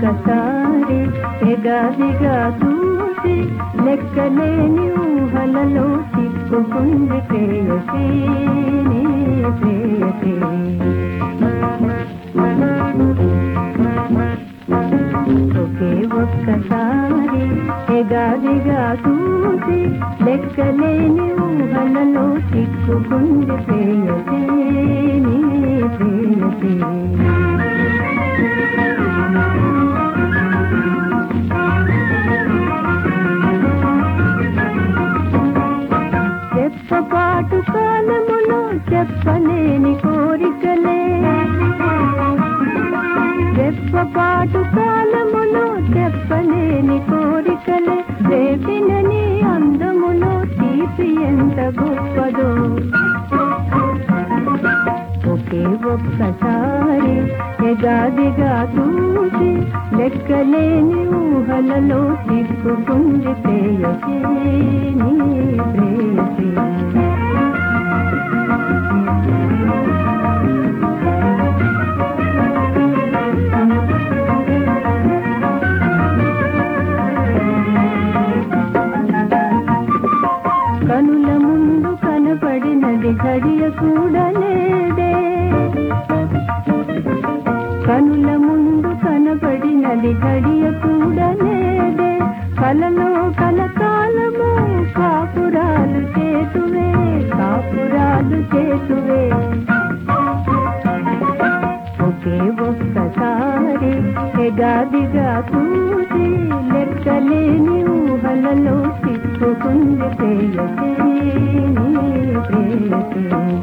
ఒక్కసారి ఎగాదిగా చూసి లెక్కలేని ఊహలలో చిక్కుకుంది ప్రేయసీ నీ ప్రేయసీ. ఒకే ఒక్కసారి ఎగాదిగా చూసి లెక్కలేని ఊహలలో చిక్కుకుంది ప్రేయసీ నీ ప్రేయసీ. రెప్పపాటు కాలములో చెప్పలేని కోరికలే, రెప్పపాటు కాలములో చెప్పలేని కోరికలే, రేపిన నీ అందములో తీపి ఎంత గొప్పదో. ఒకే ఒక్కసారి ఎగాదిగా చూసి లెక్కలేని ఊహలలో చిక్కుకుంది ప్రేయసీ నీ ప్రేయసీ. కనుల ముందు కనపడినది ఘడియ కూడా లేదే, కనుల ముందు కనపడినది ఘడియ కూడా లేదే, కలలో కలకాలము కాపురాలు చేతువే, కాపురాలు చేతువే. ఒకే ఒక్కసారి ఎగాదిగా చూసి లెక్కలేని ఊహలలో చిక్కుకుంది ప్రేయసీ నీ ప్రేయసీ.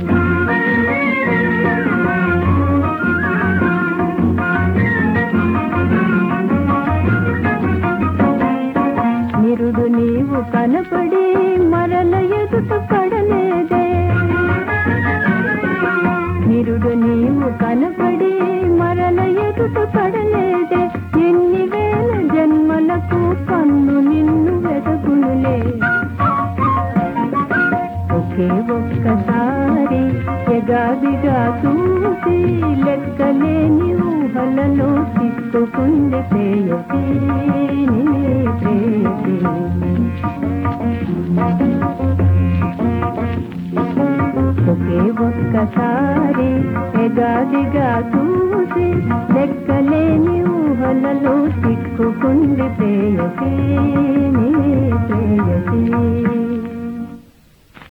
నిరుడు నీవు కనపడి మరల ఎదుట పడలేదే, నిరుడు నీవు కనపడి మరల ఎదుట పడలేదే, ఎన్ని వేల జన్మలకు కన్ను నిన్ను వెదకునులే. ఒకే ఒక్కసారి ఎగాదిగా చూసి లెక్కలేని ఊహలలో చిక్కుకుంది ప్రేయసీ నీ ప్రేయసీ. ఒకే ఒక్కసారి ఎగాదిగా చూసి లెక్కలేని ఊహలలో చిక్కుకుంది ప్రేయసీ